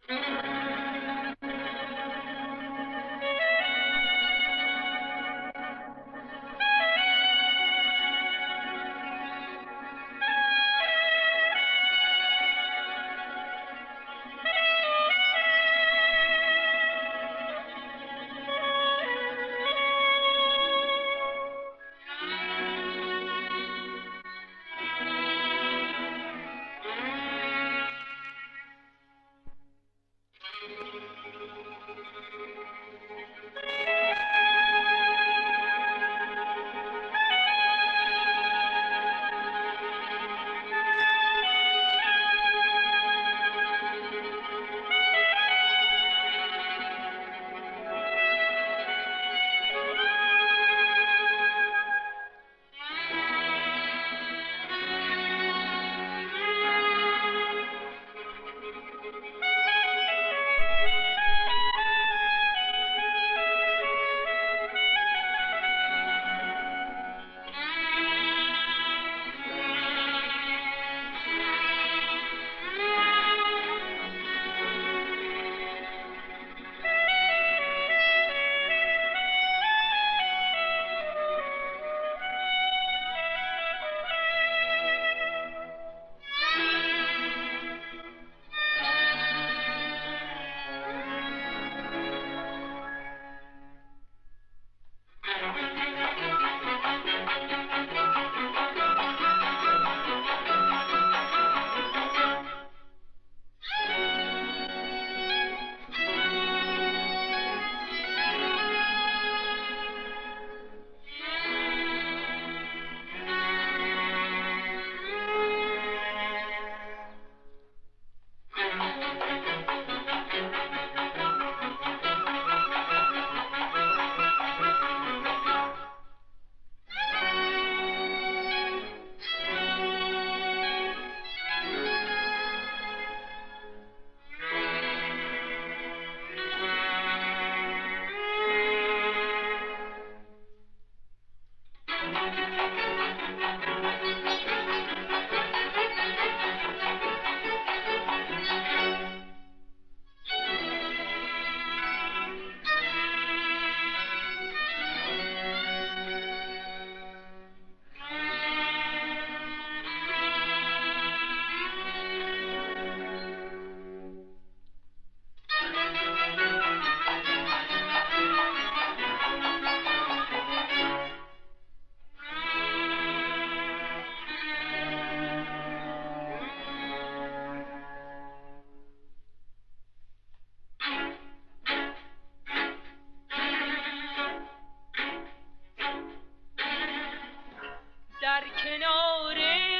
در کنار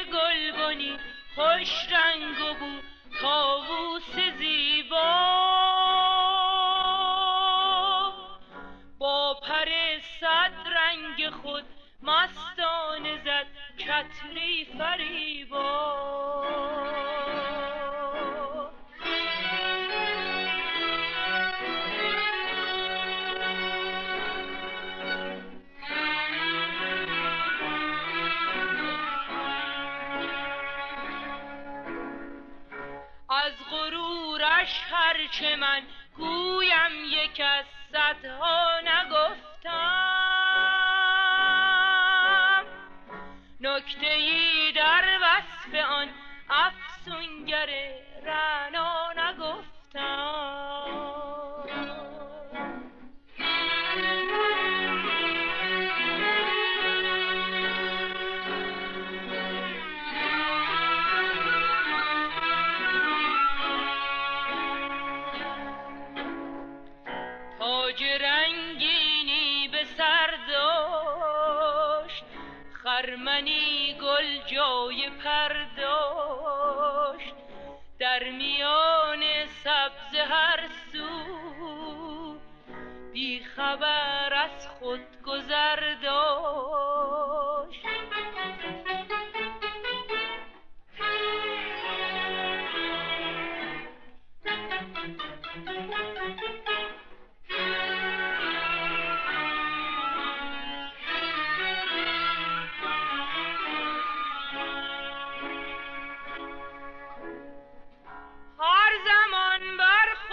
گلبنی خوش رنگ و بو طاووس زیبا با پر صد رنگ خود مستانه زد چتری فریبا. از غرورش هرچه من گویم یک از صدها نگفتم، نکته‌ای در وصف آن افسونگر رعنا نگفتم. تاج رنگینی به سر داشت، خرمنی گل جای پر داشت، در میان سبز هر سو بی خبر از خود گذر داشت. هر زمان بر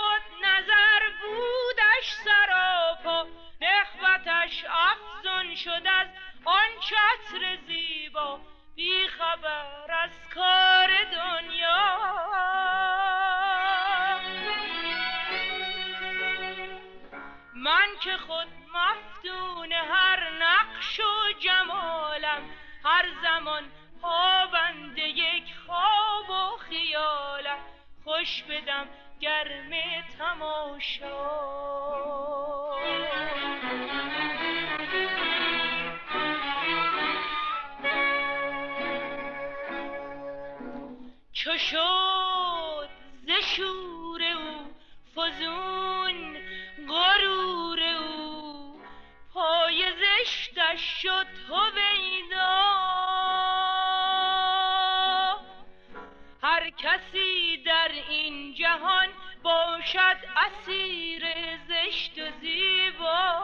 که خود مفتون هر نقش و جمالم، هر زمان پابند یک خواب و خیالم، خوش بدم گرم تماشا. چو شد ز شور او فزون غرور او، پای زشتش شد هویدا. هر کسی در این جهان باشد اسیر زشت و زیبا.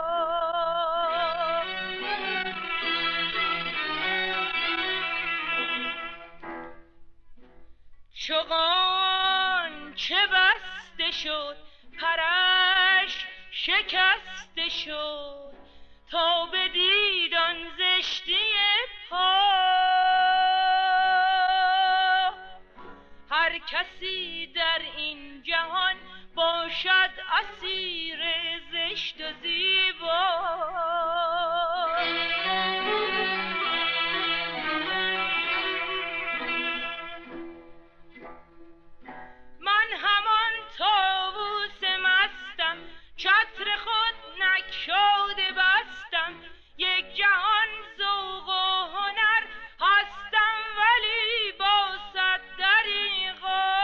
چوغان چه بسته شد پرش شکسته شد، تا بدید آن زشتی پا. هر کسی در این جهان باشد اسیر زشت و زیبا. من همان طاووس مستم، چتر خود نگشاده بستم، یک جهان ذوق و هنر هستم، ولی با صد دریغا.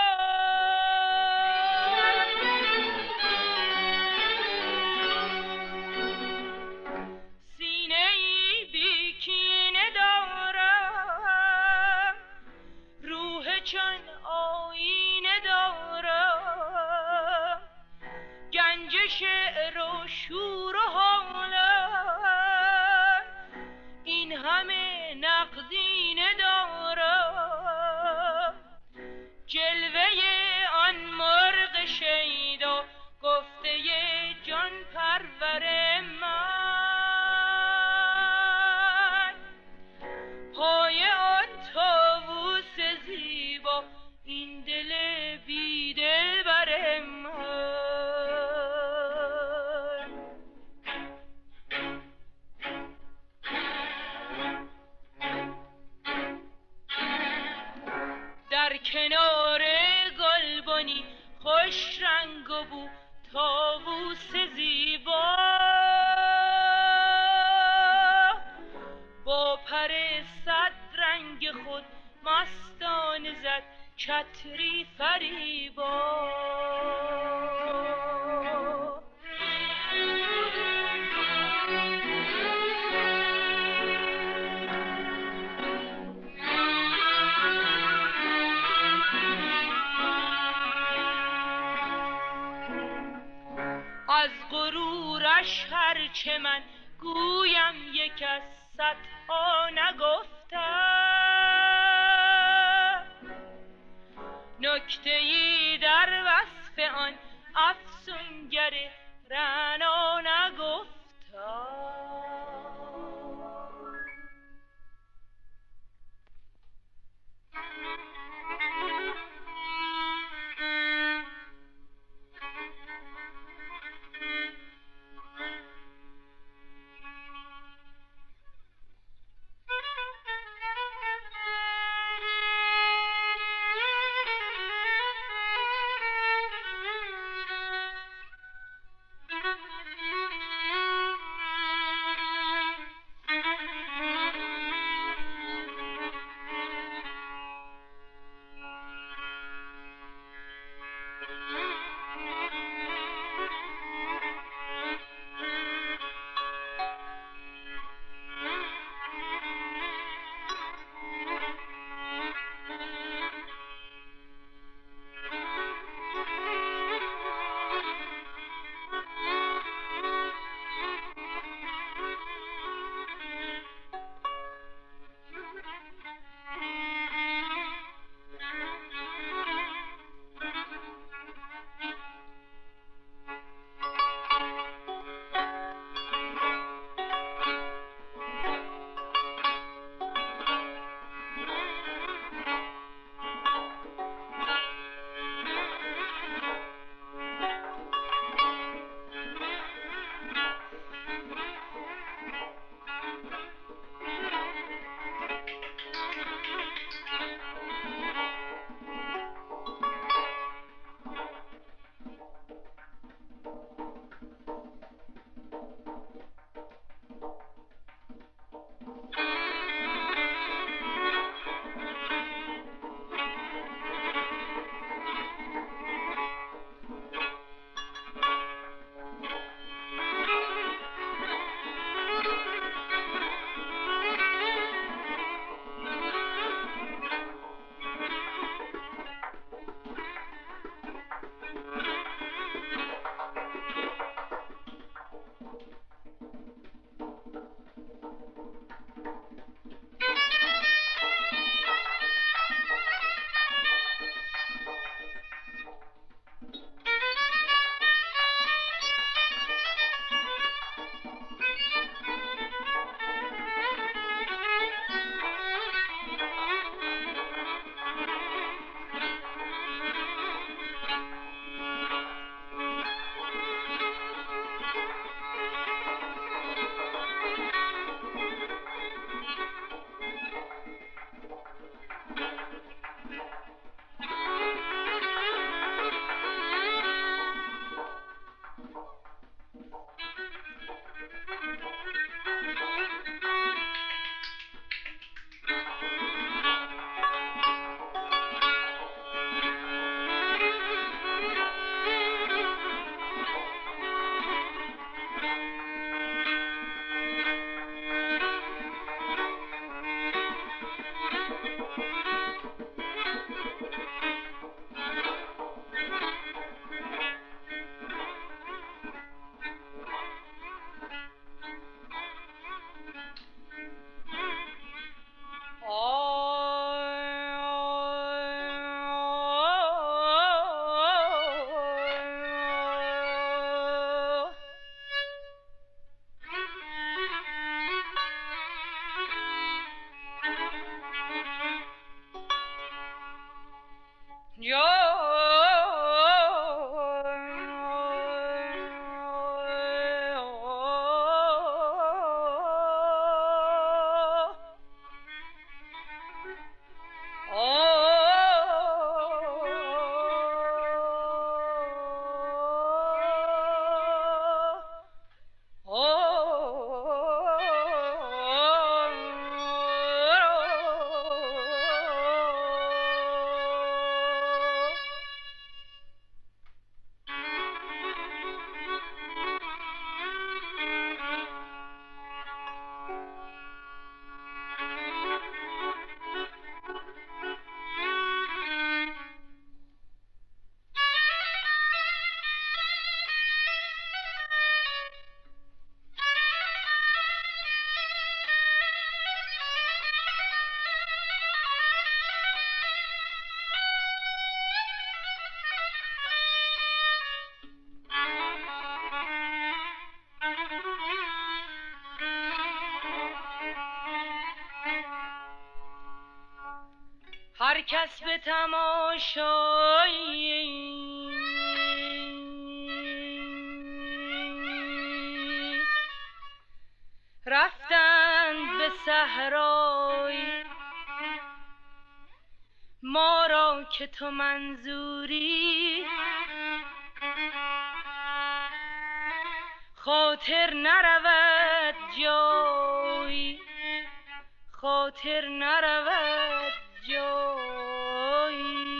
سینه ای بی کینه دارم، روح چون آینه دارم، گنج شعر و شور و حالم، این همه نقدینه دارم. جلوه آن مرغ شیدا، گفته جان پرور من، پای آن طاووس زیبا، این دل بی دلبر من. در کنار گلبنی خوش رنگ و بو طاووس زیبا، با پر صد رنگ خود مستانه زد چتری فریبا. از غرورش هرچه من گویم یک از صدها نگفتم، نکته‌ای در وصف آن افسونگر رعنا نگفتم. کس به تماشایی رفتند به صحرایی، ما را که تو منظوری خاطر نرود جایی، خاطر نرود جایی.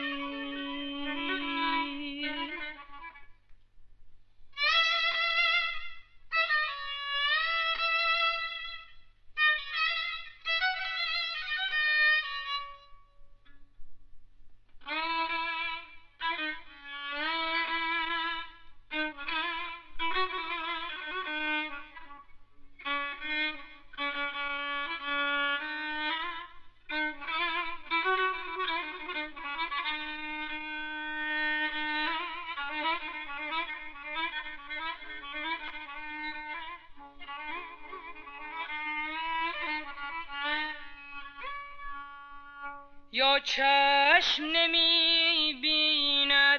یا چشم نمی بیند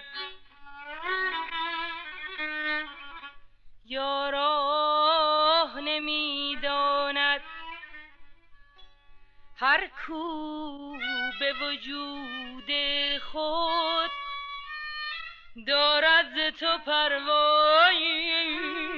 یا راه نمی داند، هر کو به وجود خود دارد ز تو پروایی.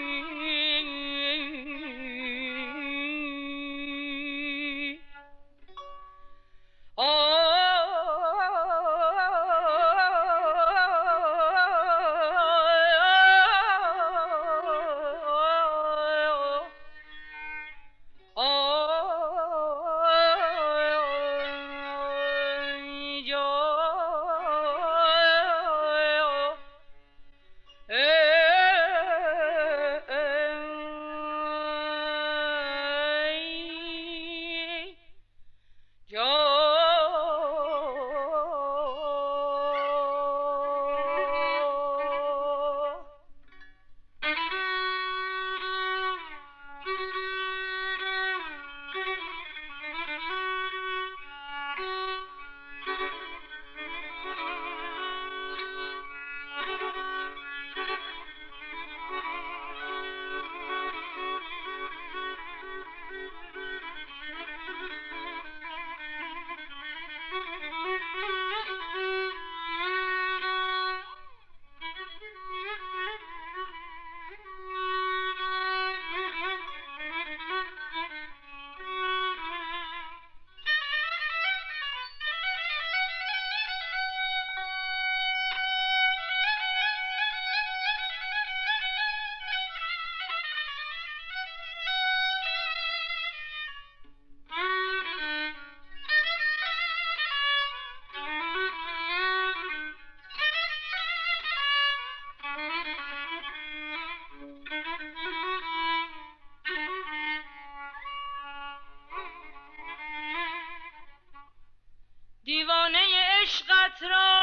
دیوانه عشقت را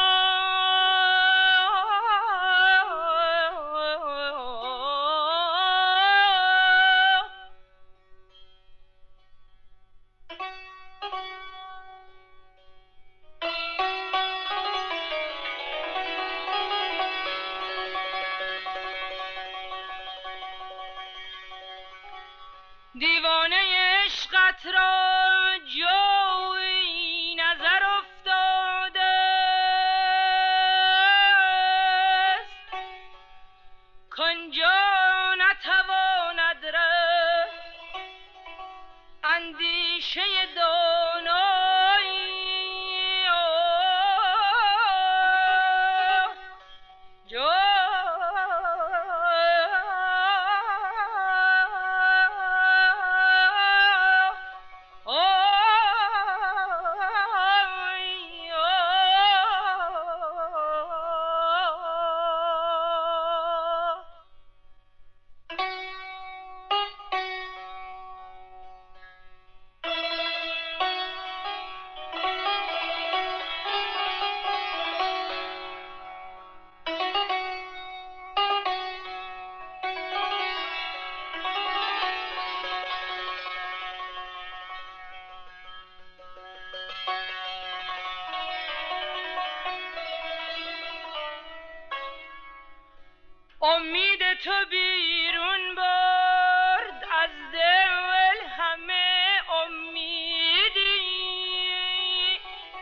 دیوانه عشقت را جوی نظر افتاده است، کنجا نتواند رفت اندیشه دانایی. امید تو بیرون برد از دل همه امیدی،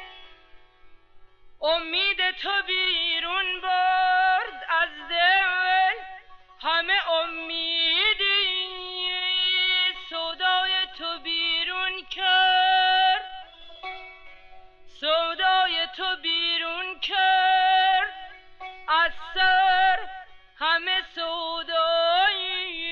امید تو بیرون برد از دل همه امیدی، سودای تو بیرون کرد، سودای تو بیرون کرد از سر همه سودایی.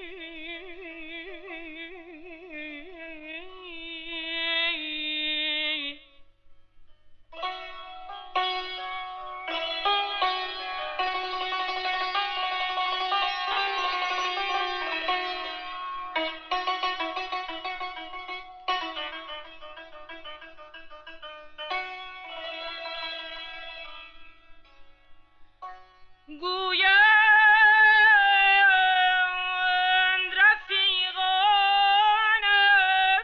گویند رفیقانم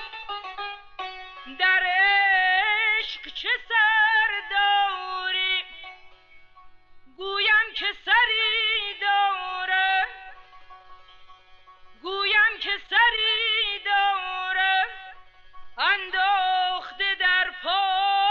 در عشق چه سر داری، گویم که سری داره، گویم که سری داره انداخته در پای.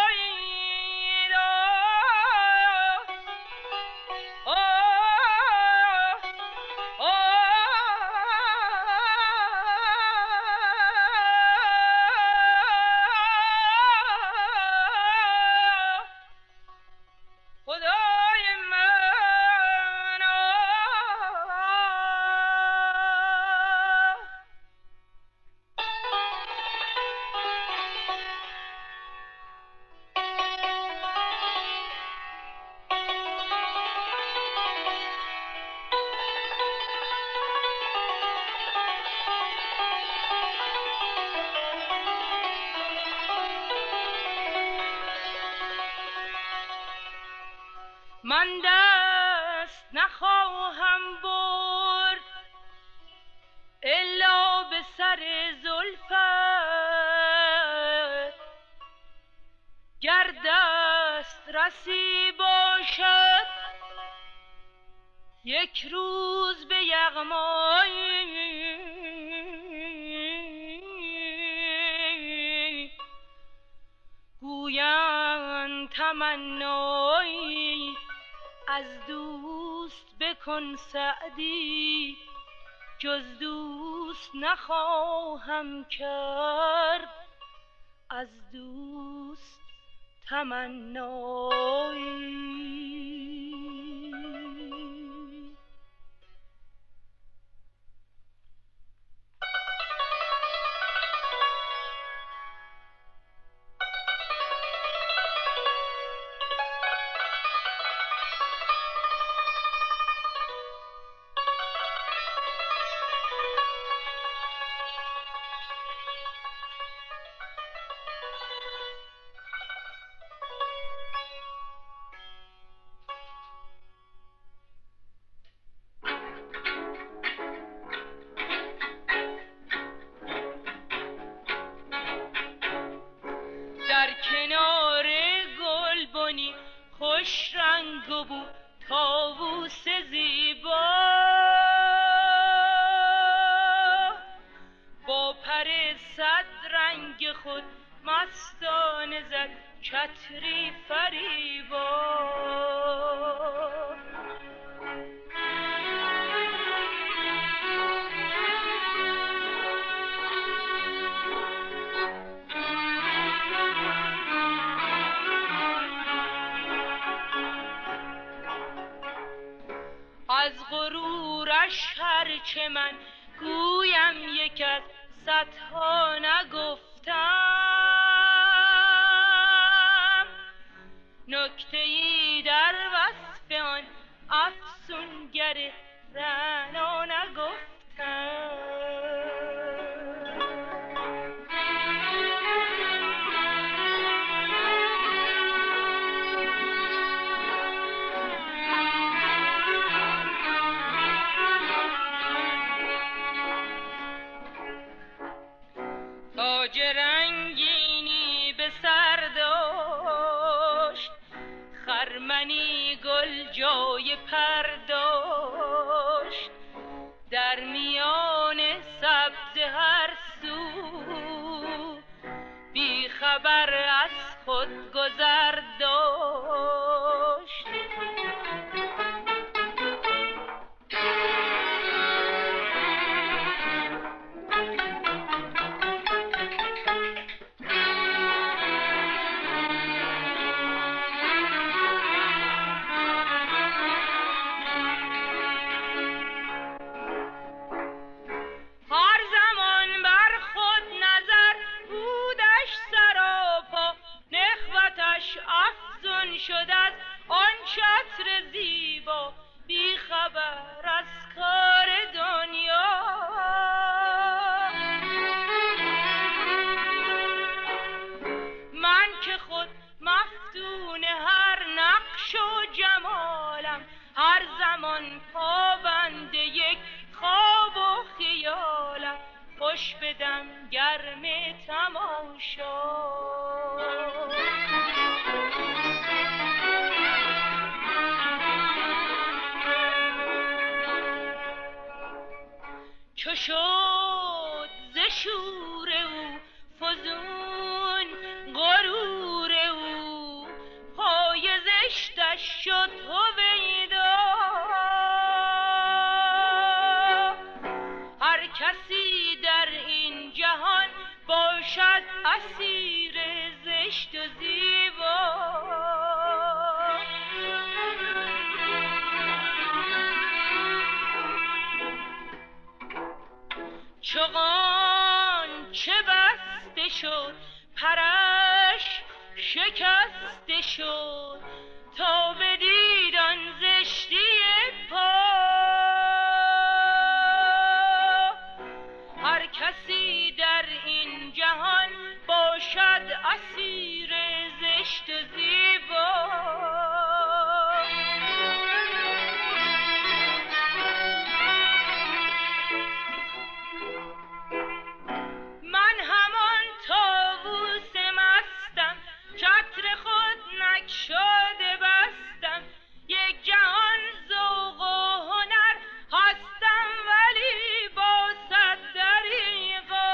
من دست نخواهم برد الا به سر زلفت، گر دست رسی باشد یک روز به یغمایی، گویند تمنایی از دوست بکن سعدی، جز دوست نخواهم کرد از دوست تمنایی. در کنار گلبنی خوش رنگ و بو طاووس زیبا، با پر صد رنگ خود مستانه زد چتری فریبا. از غرورش هرچه من گویم یک از صدها نگفتم، نکته‌ای در وصف آن افسونگر رعنا نگفتم. تاج رنگینی به سر داشت، خرمنی گل جای پرداشت در میان سبز هر سو، بی خبر از خود گذر داشت. هر زمان بر خود نظر بودش سراپا، نخوتش افزون شد از آن چتر زیبا، بی خبر از کار دنیا. من که خود مفتون هر نقش و جمالم، هر زمان پابند یک خواب و خیالم، خوش بدم گرم تماشا. چو شد ز شور او فزون غرور او، پای زشتش شد هویدا. هر کسی در این جهان باشد اسیر زشت و زیبا. چو غنچه بسته شد پرش شکسته شد، تا بدید آن زشتی پا. هر کسی در این جهان باشد اسیر زشت و زیبا. من همان طاووس مستم، چتر خود نگشاده بستم، یک جهان ذوق و هنر هستم ولی با صد دریغا.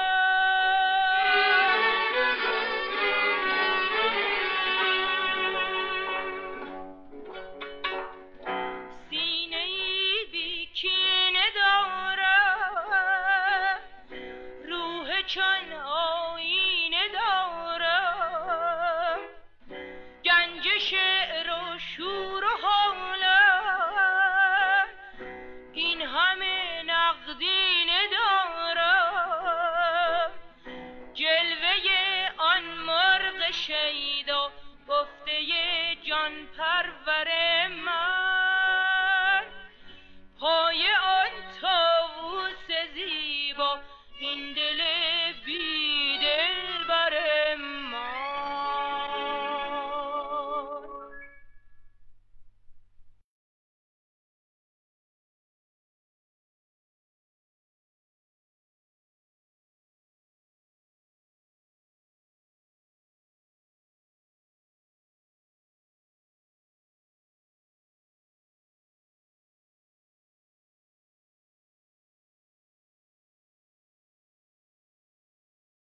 سینه‌ای بی کینه دارم، روح چون آینه دارم، گنج شعر و شور و حالم، این همه نقدینه دارم. جلوه آن مرغ شیدا، گفته جان پرور من.